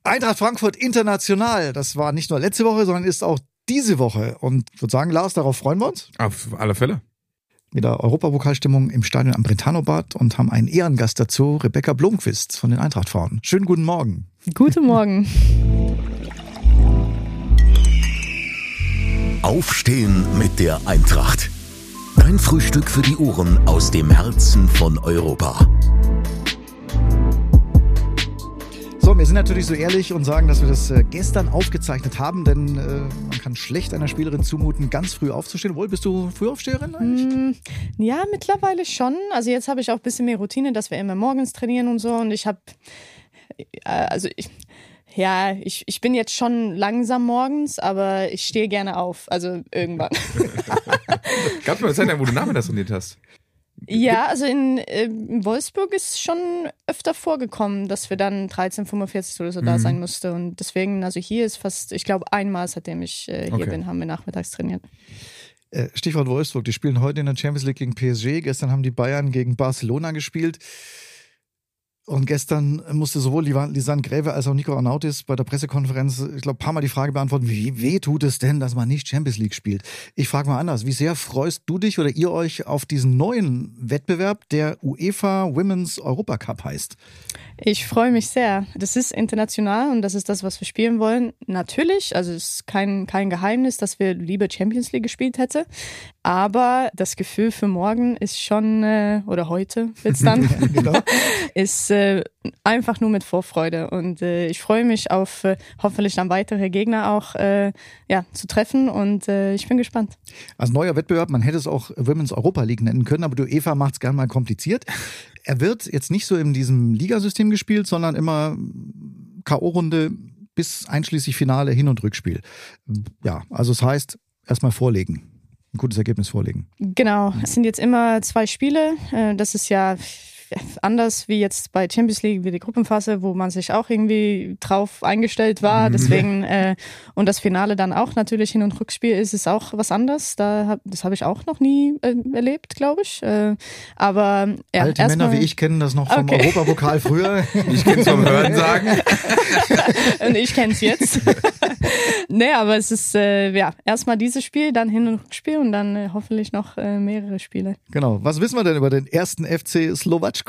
Eintracht Frankfurt international. Das war nicht nur letzte Woche, sondern ist auch diese Woche. Und ich würde sagen, Lars, darauf freuen wir uns. Auf alle Fälle. Wieder Europapokalstimmung im Stadion am Brentano-Bad und haben einen Ehrengast dazu, Rebecca Blomqvist von den Eintracht-Frauen. Schönen guten Morgen. Guten Morgen. Aufstehen mit der Eintracht. Dein Frühstück für die Ohren aus dem Herzen von Europa. So, wir sind natürlich so ehrlich und sagen, dass wir das gestern aufgezeichnet haben, denn man kann schlecht einer Spielerin zumuten, ganz früh aufzustehen. Obwohl, bist du Frühaufsteherin eigentlich? Ja, mittlerweile schon. Also jetzt habe ich auch ein bisschen mehr Routine, dass wir immer morgens trainieren und so. Und ich bin jetzt schon langsam morgens, aber ich stehe gerne auf. Also irgendwann. Gab es mal eine Zeit lang, wo du nachmittags trainiert hast? Ja, also in Wolfsburg ist schon öfter vorgekommen, dass wir dann 13:45 oder so da sein mussten. Und deswegen, also hier ist fast, ich glaube einmal, seitdem ich hier bin, haben wir nachmittags trainiert. Stichwort Wolfsburg, die spielen heute in der Champions League gegen PSG. Gestern haben die Bayern gegen Barcelona gespielt. Und gestern musste sowohl Lisanne Gräve als auch Nico Arnautis bei der Pressekonferenz, ich glaube, ein paar Mal die Frage beantworten, wie weh tut es denn, dass man nicht Champions League spielt? Ich frage mal anders, wie sehr freust du dich oder ihr euch auf diesen neuen Wettbewerb, der UEFA Women's Europa Cup heißt? Ich freue mich sehr. Das ist international und das ist das, was wir spielen wollen. Natürlich, also es ist kein Geheimnis, dass wir lieber Champions League gespielt hätten. Aber das Gefühl für morgen ist schon, oder heute wird's dann, genau. Ist einfach nur mit Vorfreude. Und ich freue mich auf hoffentlich dann weitere Gegner auch zu treffen und ich bin gespannt. Als neuer Wettbewerb, man hätte es auch Women's Europa League nennen können, aber die UEFA macht es gerne mal kompliziert. Er wird jetzt nicht so in diesem Ligasystem gespielt, sondern immer K.O.-Runde bis einschließlich Finale, Hin- und Rückspiel. Ja, also es heißt, erstmal vorlegen. Ein gutes Ergebnis vorlegen. Genau, es sind jetzt immer 2 Spiele. Das ist ja anders wie jetzt bei Champions League, wie die Gruppenphase, wo man sich auch irgendwie drauf eingestellt war. Deswegen, und das Finale dann auch natürlich Hin- und Rückspiel ist auch was anderes. Das habe ich auch noch nie erlebt, glaube ich. Aber ja, alte Männer wie ich kennen das noch vom Europapokal früher. Ich kenne es vom Hören sagen. Und ich kenne es jetzt. Nee, aber es ist erstmal dieses Spiel, dann Hin- und Rückspiel und dann hoffentlich noch mehrere Spiele. Genau. Was wissen wir denn über den ersten FC Slowatschko?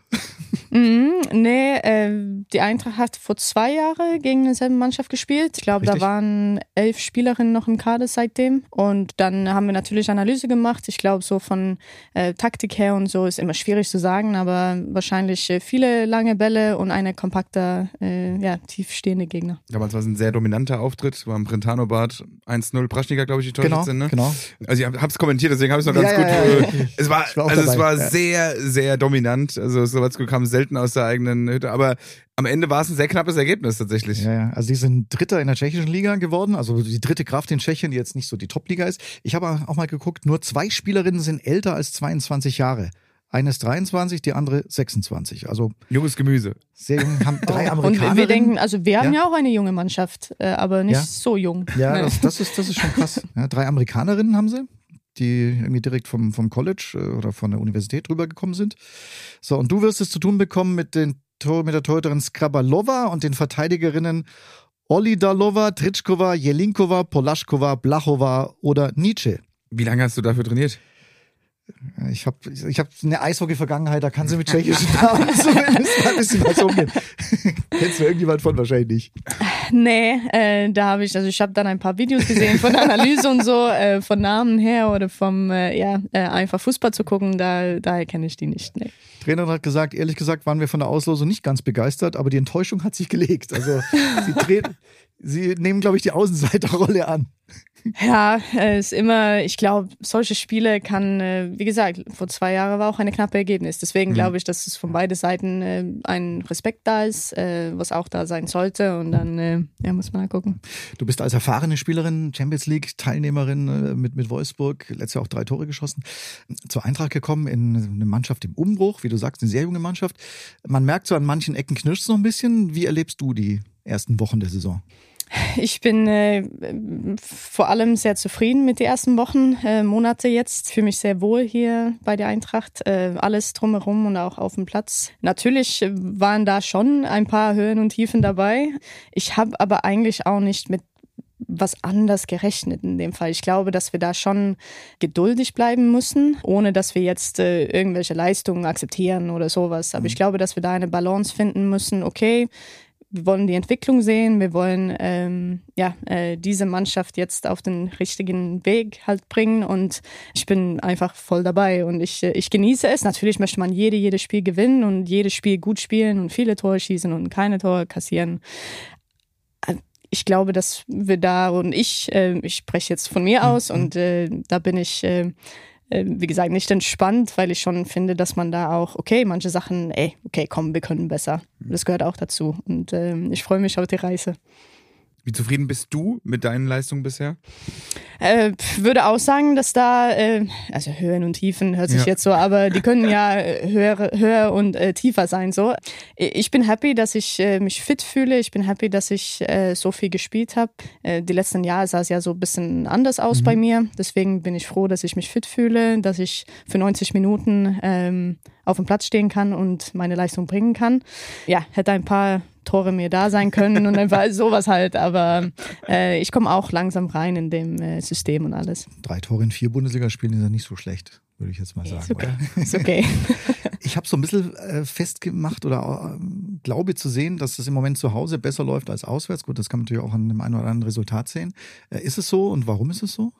Die Eintracht hat vor 2 Jahren gegen dieselbe Mannschaft gespielt. Ich glaube, da waren 11 Spielerinnen noch im Kader seitdem. Und dann haben wir natürlich Analyse gemacht. Ich glaube, so von Taktik her und so ist immer schwierig zu sagen, aber wahrscheinlich viele lange Bälle und eine kompakter, tiefstehende Gegner. Damals war es ein sehr dominanter Auftritt, war am Brentano-Bad 1-0, Praschniker, glaube ich, die Torschützin, sind, ne? Genau. Also ich habe es kommentiert, deswegen habe ich es noch ganz gut. Ja. Es war sehr, sehr dominant. Also Slowatschko kam selten aus der eigenen Hütte, aber am Ende war es ein sehr knappes Ergebnis tatsächlich. Ja, also die sind Dritter in der tschechischen Liga geworden, also die dritte Kraft in Tschechien, die jetzt nicht so die Top-Liga ist. Ich habe auch mal geguckt, nur 2 Spielerinnen sind älter als 22 Jahre. Eine ist 23, die andere 26. Also junges Gemüse. Sehr jung, haben 3 Amerikanerinnen. Und wir denken, also wir haben ja auch eine junge Mannschaft, aber nicht so jung. Ja, das ist schon krass. Ja, 3 Amerikanerinnen haben sie, die irgendwie direkt vom College oder von der Universität rübergekommen sind. So, und du wirst es zu tun bekommen mit der Torhüterin Skrabalova und den Verteidigerinnen Olidalova, Tritschkova, Jelinkova, Polaschkova, Blachova oder Nietzsche. Wie lange hast du dafür trainiert? Ich hab eine Eishockey-Vergangenheit, da kann sie mit tschechischen Namen zumindest mal ein bisschen was umgehen. Kennst du irgendjemand von? Wahrscheinlich nicht. Nee, da habe ich habe dann ein paar Videos gesehen von Analyse und so, von Namen her oder vom, einfach Fußball zu gucken, daher kenne ich die nicht, nee. Trainerin hat gesagt, ehrlich gesagt waren wir von der Auslosung nicht ganz begeistert, aber die Enttäuschung hat sich gelegt. Also sie nehmen, glaube ich, die Außenseiterrolle an. Ja, ist immer, ich glaube, solche Spiele kann, wie gesagt, vor 2 Jahren war auch eine knappe Ergebnis. Deswegen glaube ich, dass es von beiden Seiten ein Respekt da ist, was auch da sein sollte. Und dann muss man halt gucken. Du bist als erfahrene Spielerin, Champions League Teilnehmerin mit Wolfsburg, letztes Jahr auch 3 Tore geschossen, zur Eintracht gekommen in eine Mannschaft im Umbruch, wie du sagst, eine sehr junge Mannschaft. Man merkt so an manchen Ecken knirscht es noch ein bisschen. Wie erlebst du die ersten Wochen der Saison? Ich bin vor allem sehr zufrieden mit den ersten Wochen, Monate jetzt. Fühle mich sehr wohl hier bei der Eintracht. Alles drumherum und auch auf dem Platz. Natürlich waren da schon ein paar Höhen und Tiefen dabei. Ich habe aber eigentlich auch nicht mit was anders gerechnet in dem Fall. Ich glaube, dass wir da schon geduldig bleiben müssen, ohne dass wir jetzt irgendwelche Leistungen akzeptieren oder sowas. Aber ich glaube, dass wir da eine Balance finden müssen. Okay, wir wollen die Entwicklung sehen, wir wollen diese Mannschaft jetzt auf den richtigen Weg halt bringen und ich bin einfach voll dabei und ich genieße es. Natürlich möchte man jedes Spiel gewinnen und jedes Spiel gut spielen und viele Tore schießen und keine Tore kassieren. Ich glaube, dass wir da und ich spreche jetzt von mir aus und da bin ich, wie gesagt, nicht entspannt, weil ich schon finde, dass man da auch, okay, manche Sachen, okay, komm, wir können besser. Das gehört auch dazu und ich freue mich auf die Reise. Wie zufrieden bist du mit deinen Leistungen bisher? Würde auch sagen, dass da, also Höhen und Tiefen hört sich jetzt so, aber die können ja höher und tiefer sein. So, ich bin happy, dass ich mich fit fühle. Ich bin happy, dass ich so viel gespielt habe. Die letzten Jahre sah es ja so ein bisschen anders aus bei mir. Deswegen bin ich froh, dass ich mich fit fühle, dass ich für 90 Minuten auf dem Platz stehen kann und meine Leistung bringen kann. Ja, hätte ein paar Tore mir da sein können und einfach sowas halt, aber ich komme auch langsam rein in dem System und alles. 3 Tore in 4 Bundesligaspielen ist ja nicht so schlecht, würde ich jetzt mal sagen. Ist okay. Oder? Ist okay. Ich habe so ein bisschen festgemacht oder glaube zu sehen, dass es im Moment zu Hause besser läuft als auswärts. Gut, das kann man natürlich auch an dem einen oder anderen Resultat sehen. Ist es so und warum ist es so?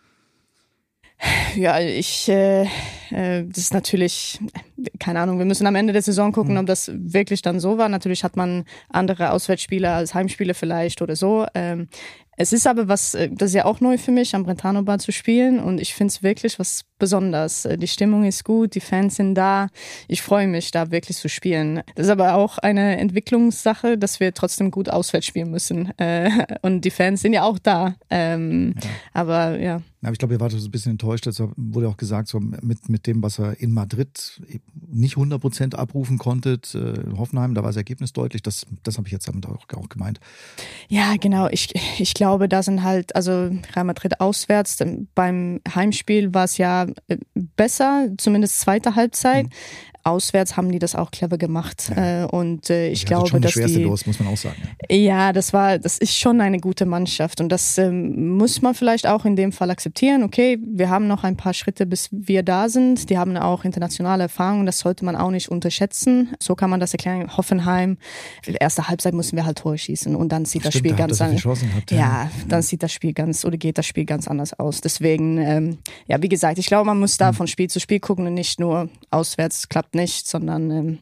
Ja, das ist natürlich, keine Ahnung, wir müssen am Ende der Saison gucken, ob das wirklich dann so war. Natürlich hat man andere Auswärtsspiele als Heimspiele vielleicht oder so. Es ist aber das ist ja auch neu für mich, am Brentano Bar zu spielen und ich finde es wirklich was Besonderes. Die Stimmung ist gut, die Fans sind da. Ich freue mich, da wirklich zu spielen. Das ist aber auch eine Entwicklungssache, dass wir trotzdem gut auswärts spielen müssen. Und die Fans sind ja auch da. Aber ja. Aber ich glaube, ihr wart so ein bisschen enttäuscht. Das wurde auch gesagt, so mit dem, was er in Madrid nicht 100% abrufen konntet. Hoffenheim, da war das Ergebnis deutlich. Das habe ich jetzt damit auch gemeint. Ja, genau. Ich glaube, da sind halt, also Real Madrid auswärts. Beim Heimspiel war es ja besser, zumindest zweite Halbzeit. Auswärts haben die das auch clever gemacht. Ja. Und ich glaube, schon dass schwerste Los, muss man auch sagen. Ja, das ist schon eine gute Mannschaft und das muss man vielleicht auch in dem Fall akzeptieren. Okay, wir haben noch ein paar Schritte, bis wir da sind. Die haben auch internationale Erfahrung, das sollte man auch nicht unterschätzen. So kann man das erklären. Hoffenheim, erste Halbzeit mussten wir halt Tore schießen und dann sieht das Spiel ganz anders. Ja, dann sieht das Spiel geht das Spiel ganz anders aus. Deswegen, wie gesagt, ich glaube, man muss da von Spiel zu Spiel gucken und nicht nur auswärts klappt nicht, sondern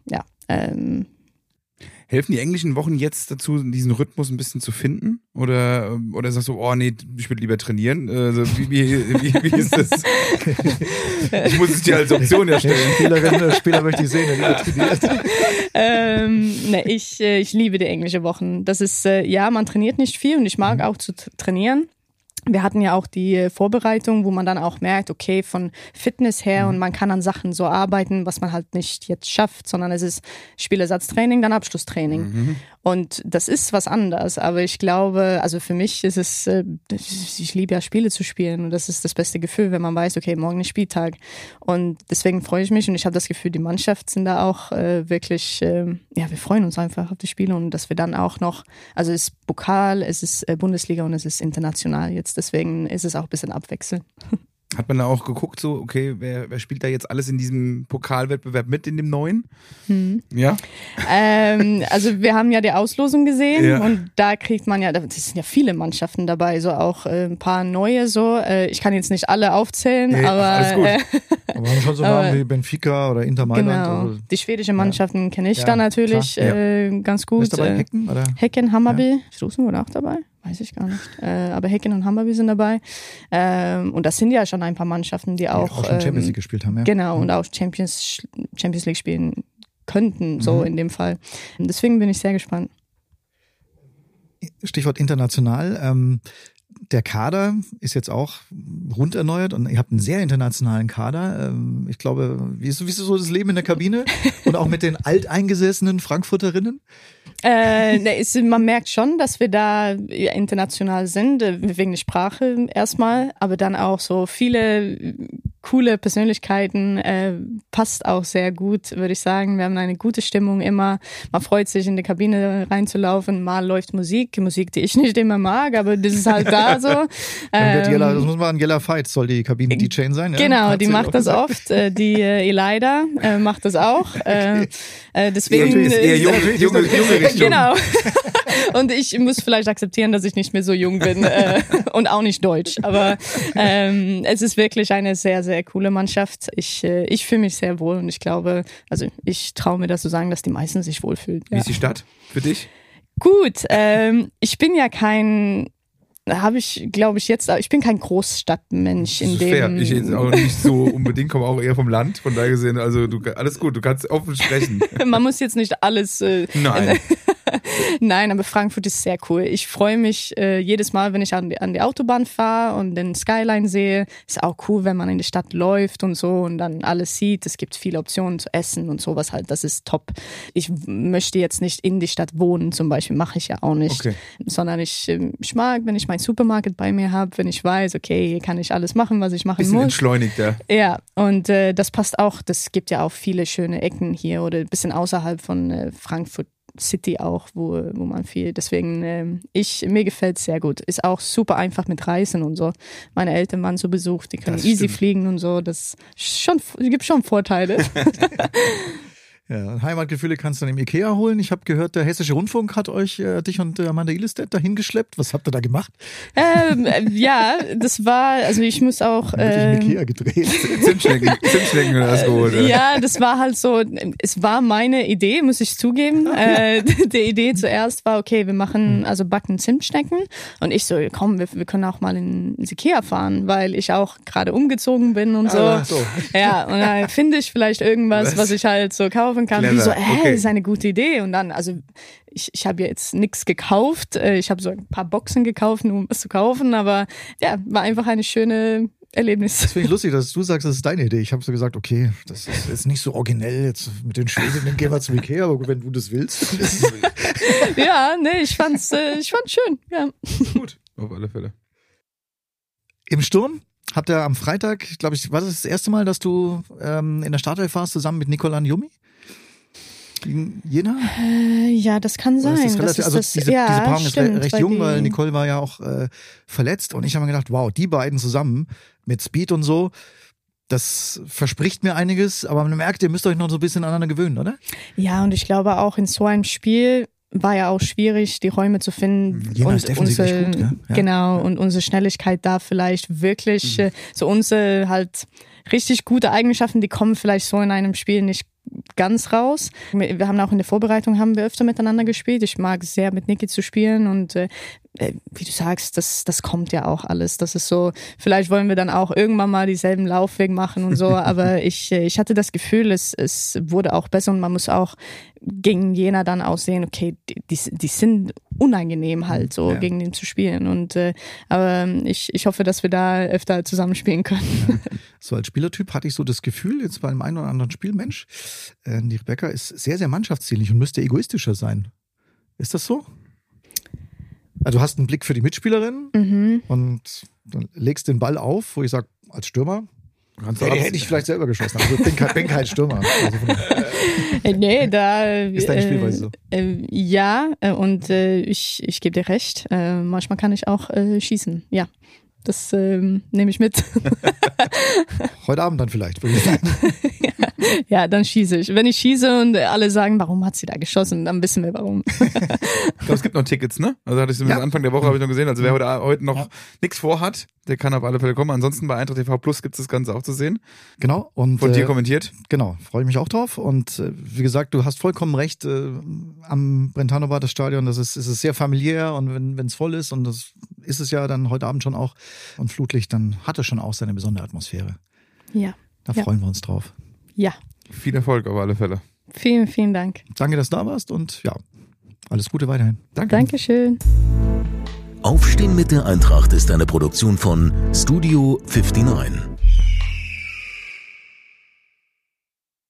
Helfen die englischen Wochen jetzt dazu, diesen Rhythmus ein bisschen zu finden? Oder sagst du, oh nee, ich würde lieber trainieren? Also, wie ist das? Ich muss es dir als Option erstellen. Spieler möchte ich sehen, der lieber trainiert. Ich liebe die englische Wochen. Das ist, man trainiert nicht viel und ich mag auch zu trainieren. Wir hatten ja auch die Vorbereitung, wo man dann auch merkt, okay, von Fitness her und man kann an Sachen so arbeiten, was man halt nicht jetzt schafft, sondern es ist Spielersatztraining, dann Abschlusstraining. Und das ist was anderes, aber ich glaube, also für mich ist es, ich liebe ja Spiele zu spielen und das ist das beste Gefühl, wenn man weiß, okay, morgen ist Spieltag. Und deswegen freue ich mich und ich habe das Gefühl, die Mannschaft sind da auch wirklich, wir freuen uns einfach auf die Spiele und dass wir dann auch noch, also es ist Pokal, es ist Bundesliga und es ist international jetzt. Deswegen ist es auch ein bisschen abwechselnd. Hat man da auch geguckt, so, okay, wer spielt da jetzt alles in diesem Pokalwettbewerb mit, in dem neuen? Ja? Also wir haben ja die Auslosung gesehen und da kriegt man ja, das sind ja viele Mannschaften dabei, so auch ein paar neue so. Ich kann jetzt nicht alle aufzählen, aber... Alles gut. Aber wir haben schon so Namen wie Benfica oder Inter Mailand. Genau, also, die schwedischen Mannschaften kenne ich da natürlich ganz gut. Ist dabei Häcken? Oder? Häcken, Hammarby, Stoßen wurde auch dabei. Weiß ich gar nicht. Aber Häcken und Hammarby sind dabei. Und das sind ja schon ein paar Mannschaften, die auch schon Champions League gespielt haben. Ja. Genau, und auch Champions League spielen könnten, so in dem Fall. Und deswegen bin ich sehr gespannt. Stichwort international. der Kader ist jetzt auch rund erneuert und ihr habt einen sehr internationalen Kader. Ich glaube, wie ist so das Leben in der Kabine? Und auch mit den alteingesessenen Frankfurterinnen? Man merkt schon, dass wir da international sind, wegen der Sprache erstmal, aber dann auch so viele coole Persönlichkeiten, passt auch sehr gut, würde ich sagen. Wir haben eine gute Stimmung immer. Man freut sich, in die Kabine reinzulaufen. Mal läuft Musik, die ich nicht immer mag, aber das ist halt da so. Das muss man an Jella Veit, soll die Kabinen-DJ sein. Ja? Genau, die macht das oft. Die Elida macht das auch. Okay. Deswegen ist eher junge Richtung. Genau. Und ich muss vielleicht akzeptieren, dass ich nicht mehr so jung bin und auch nicht deutsch. Aber es ist wirklich eine sehr, sehr coole Mannschaft. Ich fühle mich sehr wohl und ich glaube, also ich traue mir das zu sagen, dass die meisten sich wohlfühlen. Wie ist die Stadt für dich? Gut, ich bin ja kein... ich bin kein Großstadtmensch in dem. Fair. Ich jetzt auch nicht so unbedingt, komme auch eher vom Land, von daher gesehen, also alles gut, du kannst offen sprechen. Man muss jetzt nicht alles. Nein. Nein, aber Frankfurt ist sehr cool. Ich freue mich jedes Mal, wenn ich an die Autobahn fahre und den Skyline sehe. Ist auch cool, wenn man in die Stadt läuft und so und dann alles sieht. Es gibt viele Optionen zu essen und sowas halt. Das ist top. Ich möchte jetzt nicht in die Stadt wohnen, zum Beispiel, mache ich ja auch nicht. Okay. Sondern ich mag, wenn ich meinen Supermarkt bei mir habe, wenn ich weiß, okay, hier kann ich alles machen, was ich machen bisschen muss. Entschleunigt, ja. Ja, und das passt auch. Das gibt ja auch viele schöne Ecken hier oder ein bisschen außerhalb von Frankfurt City auch, wo man viel, deswegen mir gefällt es sehr gut. Ist auch super einfach mit Reisen und so. Meine Eltern waren zu Besuch, die können easy fliegen und so. Das gibt schon Vorteile. Ja, Heimatgefühle kannst du dann im Ikea holen. Ich habe gehört, der Hessische Rundfunk hat euch, dich und Amanda Ilestedt dahin geschleppt. Was habt ihr da gemacht? Ja, das war, also ich muss auch... im Ikea gedreht. Zimtschnecken oder das geholt. Ja, das war halt so, es war meine Idee, muss ich zugeben. Die Idee zuerst war, okay, wir machen, also backen Zimtschnecken. Und ich so, komm, wir können auch mal ins Ikea fahren, weil ich auch gerade umgezogen bin und so. So. Ja, und dann finde ich vielleicht irgendwas, was ich halt so kaufen kann. Wie so, das ist eine gute Idee. Und dann, also ich habe jetzt nichts gekauft. Ich habe so ein paar Boxen gekauft, nur um was zu kaufen. Aber ja, war einfach eine schöne Erlebnis. Das finde ich lustig, dass du sagst, das ist deine Idee. Ich habe so gesagt, okay, das ist jetzt nicht so originell jetzt mit den Schwedinnen, gehen wir zum Ikea, aber wenn du das willst, dann ist es ja, nee, ich fand's schön. Ja. Gut, auf alle Fälle. Im Sturm habt ihr am Freitag, glaube ich, war das erste Mal, dass du in der Startelf warst, zusammen mit Nicola Njumi? Gegen Jena? Ja, das kann sein. Diese Paarung ist recht jung, weil Nicole war ja auch verletzt und ich habe mir gedacht, wow, die beiden zusammen mit Speed und so, das verspricht mir einiges, aber man merkt, ihr müsst euch noch so ein bisschen aneinander gewöhnen, oder? Ja, und ich glaube auch in so einem Spiel war ja auch schwierig, die Räume zu finden. Jena ist defensiv echt gut, ja? Genau, und unsere Schnelligkeit da vielleicht wirklich, so unsere halt richtig gute Eigenschaften, die kommen vielleicht so in einem Spiel nicht ganz raus. Wir haben auch in der Vorbereitung öfter miteinander gespielt. Ich mag es sehr, mit Niki zu spielen und wie du sagst, das kommt ja auch alles. Das ist so, vielleicht wollen wir dann auch irgendwann mal dieselben Laufweg machen und so, aber ich hatte das Gefühl, es wurde auch besser und man muss auch gegen Jena dann auch sehen, okay, die sind unangenehm halt so, gegen den zu spielen und aber ich hoffe, dass wir da öfter zusammenspielen können. Ja. So als Spielertyp hatte ich so das Gefühl, jetzt bei einem einen oder anderen Spiel, Mensch, die Rebecca ist sehr, sehr mannschaftsdienlich und müsste egoistischer sein. Ist das so? Also du hast einen Blick für die Mitspielerin und dann legst den Ball auf, wo ich sage, als Stürmer, hätte ich vielleicht selber geschossen. Also ich bin kein Stürmer. Also nee, da ist deine Spielweise so. Ja, und ich gebe dir recht. Manchmal kann ich auch schießen. Ja, das nehme ich mit. Heute Abend dann vielleicht, würde ich sagen. Ja, dann schieße ich. Wenn ich schieße und alle sagen, warum hat sie da geschossen, dann wissen wir warum. Ich glaube, es gibt noch Tickets, ne? Also hatte ich Anfang der Woche habe ich noch gesehen. Also wer heute noch nichts vorhat, der kann auf alle Fälle kommen. Ansonsten bei Eintracht TV Plus gibt es das Ganze auch zu sehen. Genau. Und von dir kommentiert. Genau, freue ich mich auch drauf. Und wie gesagt, du hast vollkommen recht. Am Brentano-Bad, das Stadion, es ist sehr familiär und wenn es voll ist, und das ist es ja dann heute Abend schon auch, und Flutlicht, dann hat es schon auch seine besondere Atmosphäre. Ja. Da freuen wir uns drauf. Ja. Viel Erfolg auf alle Fälle. Vielen, vielen Dank. Danke, dass du da warst und ja, alles Gute weiterhin. Danke. Dankeschön. Aufstehen mit der Eintracht ist eine Produktion von Studio 59.